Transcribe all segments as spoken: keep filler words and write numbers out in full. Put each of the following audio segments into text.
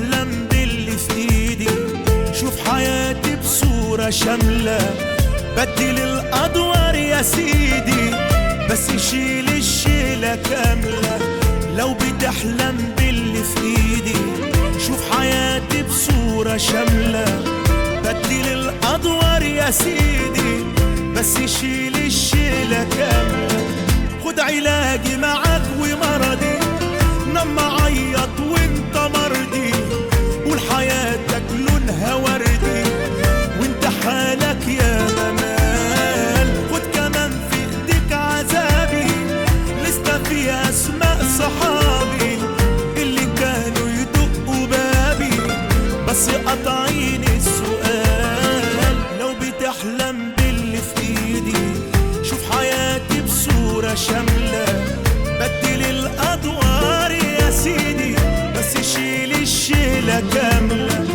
بتحلم باللي في ايدي، شوف حياتي بصورة شاملة، بدل الادوار يا سيدي بس شيل الشيلة كاملة. لو بتحلم باللي في ايدي، شوف حياتي بصورة شاملة، بدل الادوار يا سيدي بس شيل الشيلة كاملة. خد علاجي معاك ومرضي، لما عيط وانت مرضي، قول حياتك لونها وردي وانت حالك يا ممال. خد كمان في ايديك عذابي، لسه في اسماء صحابي اللي كانوا يدقوا بابي بس قاطعين السؤال. لو بتحلم باللي في ايدي، شوف حياتي بصورة شاملة، بدل الادوار يا سيدي بس شيل الشيلة كاملة.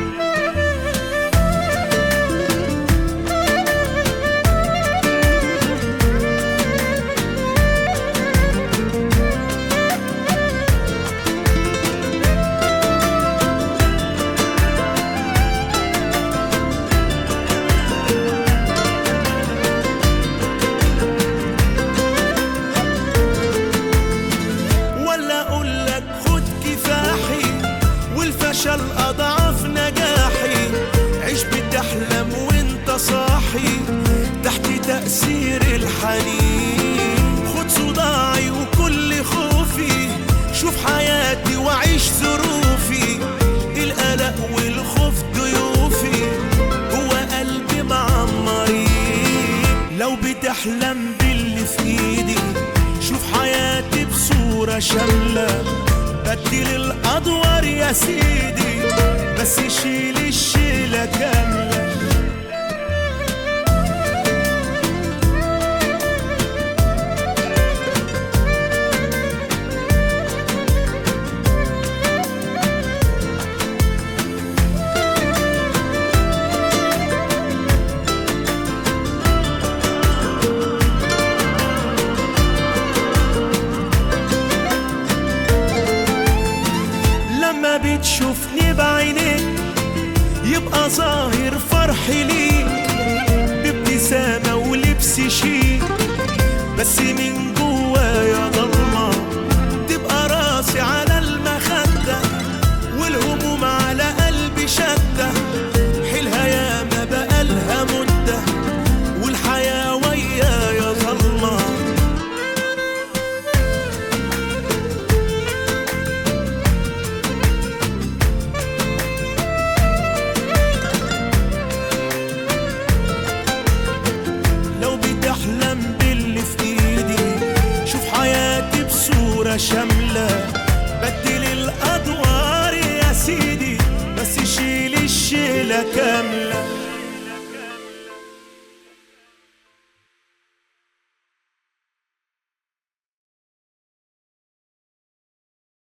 والفشل أضعاف نجاحي، عيش بتحلم وانت صاحي تحت تأثير الحنين. خد صداعي وكل خوفي، شوف حياتي وعيش ظروفي، القلق والخوف ضيوفي هو قلبي معمرين. لو بتحلم باللي في ايدي، شوف حياتي بصورة شاملة، بدل الادوار يا سيدي بس شيل الشيلة كاملة. لما بتشوفني بعينيك يبقى ظاهر فرحي ليك، بابتسامة ولبس شيك بس من جوايا ضلمة. تبقى راسي على المخدة والهموم على قلبي شدة، حيلها ياما بقالها مدة والحياة ويايا ظلمة. بتحلم باللي في ايدي، شوف حياتي بصورة شاملة، بدل الادوار يا سيدي بس شيل الشيلة كاملة.